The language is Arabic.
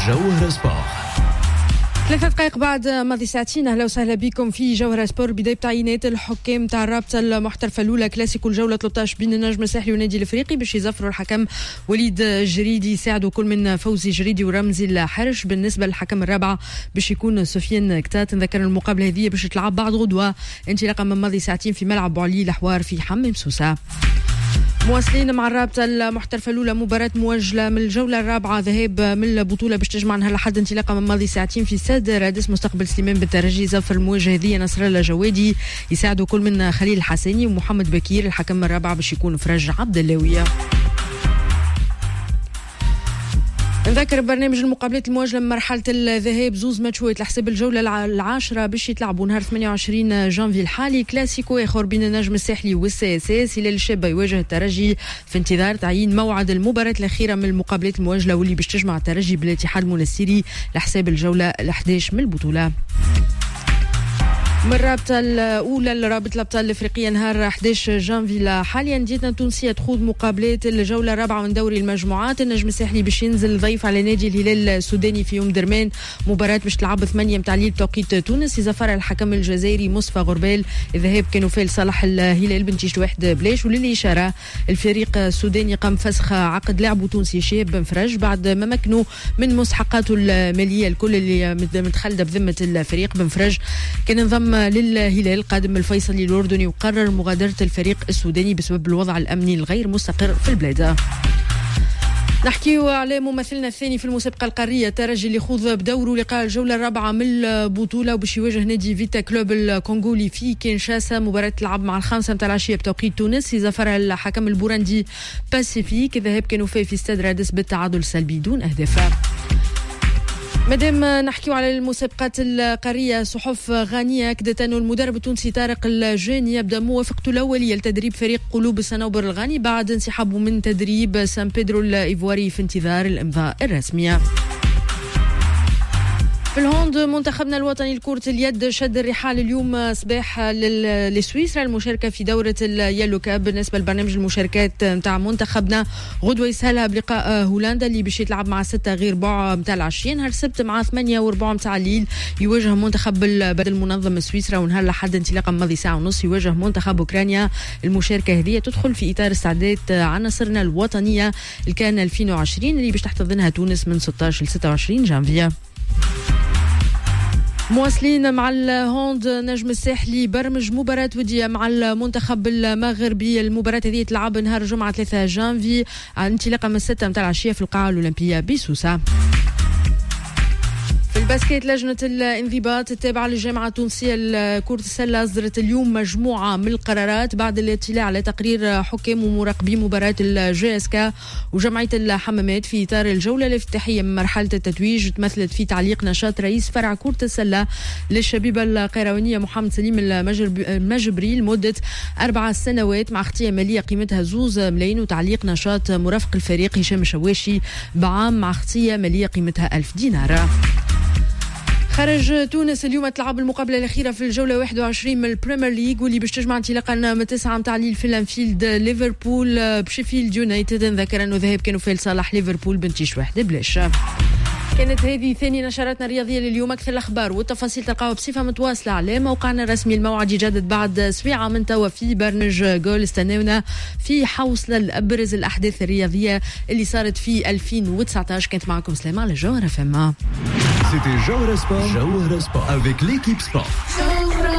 جوهرة سبور. 3 دقائق بعد ماضي ساعتين. اهلا وسهلا بكم في جوهرة سبور. بداية تعيينات الحكام تاع الرابطة المحترفة الأولى كلاسيكو الجولة 13 بين النجم الساحلي والنادي الافريقي باش يزفروا الحكم وليد جريدي، يساعدوا كل من فوزي جريدي ورمزي الحرش. بالنسبة للحكم الرابعة باش يكون سفيان كتات. نذكر المقابلة هذه باش تلعب بعد غدوة انطلاقا من ماضي ساعتين في ملعب بوعلي الحوار في حمام سوسة. مواصلين مع الرابطة المحترفة الأولى مباراة موجلة من الجولة الرابعة ذهاب من البطولة باش تجمع نهار الأحد انطلاقا من ماضي ساعتين في استاد رادس. مستقبل سليمان بالترجي، زفر المواجهة هذه نصر الله جوادي، يساعدوا كل من خليل الحساني ومحمد بكير. الحكم الرابعة باش يكون فرج عبد اللاوية. نذكر برنامج المقابلات المواجهة من مرحلة الذهاب زوز ماتشات لحساب الجولة العاشرة باش يتلعبوا نهار 28 جانفي الحالي. كلاسيكو آخر بين النجم الساحلي والسي اس اس. هلال الشابة يواجه الترجي في انتظار تعيين موعد المباراة الأخيرة من المقابلات المواجهة واللي باش تجمع الترجي بالاتحاد المنستيري لحساب الجولة ال11 من البطولة. من الرابطة الأولى لرابطة الأبطال الأفريقية نهار 11 جانفي حاليا أنديتنا التونسية تخوض مقابلات الجولة الرابعة من دوري المجموعات. النجم الساحلي باش ينزل ضيف على نادي الهلال السوداني في يوم درمان، مباراة باش تلعب 8 متاع الليل بتوقيت تونس. يزفر الحكم الجزائري مصطفى غربال. الذهاب كانوا فيه لصالح الهلال بنتيجة 1-0. وللإشارة الفريق السوداني قام فسخ عقد لاعبه تونسي شهاب بن فرج بعد ما مكنوا من مستحقاته المالية الكل اللي متخلدة بذمة الفريق. بن فرج كان انضم للهلال قادم الفيصلي الأردني وقرر مغادرة الفريق السوداني بسبب الوضع الأمني الغير مستقر في البلاد. نحكيو على ممثلنا الثاني في المسابقة القارية الترجي اللي خوض بدوره لقاء الجولة الرابعة من البطولة وباش يواجه نادي فيتا كلوب الكونغولي في كينشاسا. مباراة تلعب مع 5 متاع العشية بتوقيت تونس. يزفر الحكم البوراندي باسيفيك. الذهاب كانوا فيه في استاد رادس بالتعادل السلبي دون أهداف. مادام نحكيو على المسابقات القارية، صحف غانية أكدت أنه المدرب التونسي طارق الجاني يبدأ موافقته الأولية لتدريب فريق قلوب الصنوبر الغاني بعد انسحابه من تدريب سان بيدرو الإيفواري في انتظار الإمضاء الرسمية. في الهوند منتخبنا الوطني لكرة اليد شد الرحال اليوم صباح لسويسرا المشاركة في دورة اليلو كاب. بالنسبة لبرنامج المشاركات متاع منتخبنا غدوة يسهلها بلقاء هولندا اللي باش يتلعب مع 6 غير ربع متاع العشية. نهار السبت مع 8 وربع متاع الليل يواجه منتخب البلد المنظم سويسرا. ونهار الأحد انطلاقا ماضي ساعة ونص يواجه منتخب أوكرانيا. المشاركة هذه تدخل في إطار استعدادات عناصرنا الوطنية الكان 2020 اللي باش تحتضنها تونس من 16 ل 26 جانفيا. مواصلين مع الهوند، نجم الساحلي برمج مباراة ودية مع المنتخب المغربي. المباراة هذه تلعب نهار الجمعة 3 جانفي انطلاقا من 6 متاع العشية في القاعة الأولمبية بسوسة. في الباسكيت لجنة الانضباط التابعة للجامعة التونسية لكرة السلة أصدرت اليوم مجموعة من القرارات بعد الاطلاع على تقرير حكام ومراقبي مباراة الجي اس كا وجمعية الحمامات في إطار الجولة الافتتاحية من مرحلة التتويج. تمثلت في تعليق نشاط رئيس فرع كرة السلة للشبيبة القيروانية محمد سليم المجبري لمدة 4 سنوات مع اختيار مالية قيمتها 2 ملايين وتعليق نشاط مرافق الفريق هشام الشواشي بعام مع اختيار مالية قيمتها 1000 دينار. خرج تونس اليوم تلعب المقابلة الأخيرة في الجولة 21 من البريمير ليج واللي باش تجمع انطلاقا من 9 متاع الليل في الانفيلد ليفربول بشيفيلد يونايتد. نذكر أنه ذهاب كانوا في لصالح ليفربول بنتيجة 1-0. كانت هذه ثاني نشراتنا الرياضية لليوم. أكثر الأخبار والتفاصيل تلقاوها بصفة متواصلة على موقعنا الرسمي. الموعد يجدد بعد سويعة من توا في برنامج جول. استنونا في حوصلة لأبرز الأحداث الرياضية اللي صارت في 2019. كانت معكم سلامة على جوهرة فما. C'était Jauhara Sport avec l'équipe sport.